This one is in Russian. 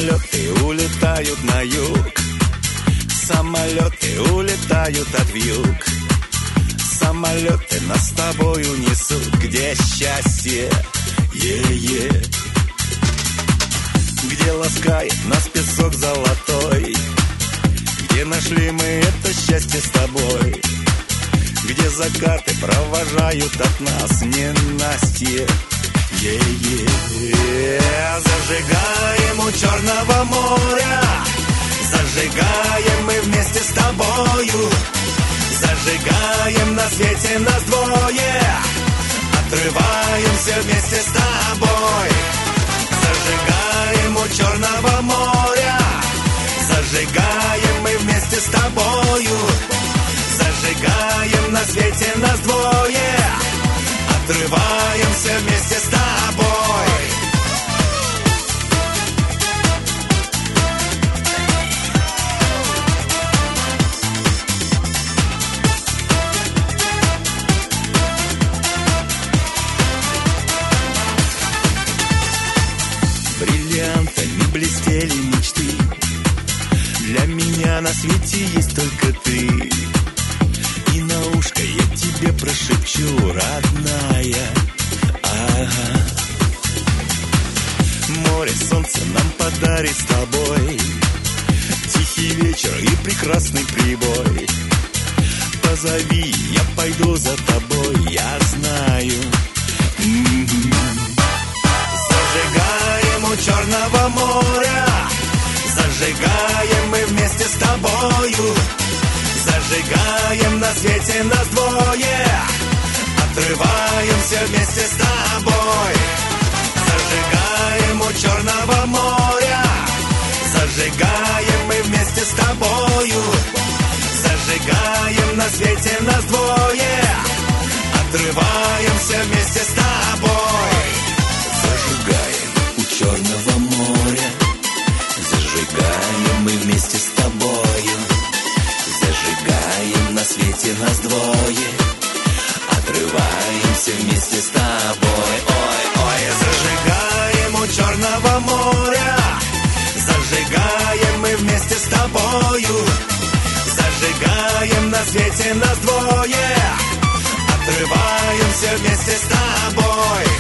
Самолеты улетают на юг, самолеты улетают от вьюг. Самолеты нас с тобою несут, где счастье, где ласкает нас песок золотой, где нашли мы это счастье с тобой, где закаты провожают от нас ненастье. Зажигаем у Черного моря, зажигаем мы вместе с тобою, зажигаем на свете нас двое, отрываемся вместе с тобой. Зажигаем у Черного моря, зажигаем мы вместе с тобою, зажигаем на свете нас двое, отрываемся вместе с тобой. Бриллиантами блестели мечты, для меня на свете есть только ты. И на ушко я тебе прошепчу, родная, ага. Море, солнце нам подарит с тобой, тихий вечер и прекрасный прибой. Позови, я пойду за тобой, я знаю. Зажигаем у Черного моря, зажигаем мы вместе с тобою, зажигаем на свете нас двое, отрываемся вместе с тобой. Зажигаем у Черного моря, зажигаем мы вместе с тобою, зажигаем на свете нас двое, отрываемся вместе с тобой. Зажигаем у Черного моря, зажигаем мы вместе с тобою, зажигаем на свете нас двое, отрываемся вместе с тобой. Ой, зажигаем у Черного моря, зажигаем мы вместе с тобою, зажигаем на свете нас двое, отрываемся вместе с тобой.